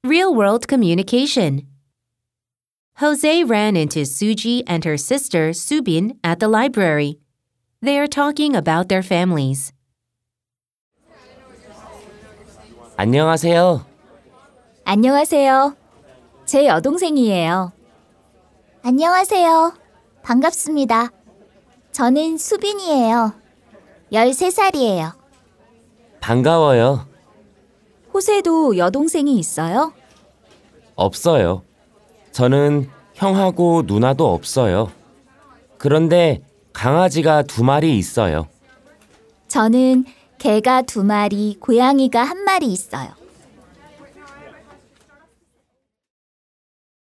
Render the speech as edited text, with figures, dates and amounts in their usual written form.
Real-world communication. Jose ran into Suji and her sister Subin at the library. They are talking about their families. 안녕하세요. 안녕하세요. 제 여동생이에요. 안녕하세요. 반갑습니다. 저는 수빈이에요. 13살이에요. 반가워요. 호세도 여동생이 있어요? 없어요. 저는 형하고 누나도 없어요. 그런데 강아지가 2마리 있어요. 저는 개가 2마리, 고양이가 1마리 있어요.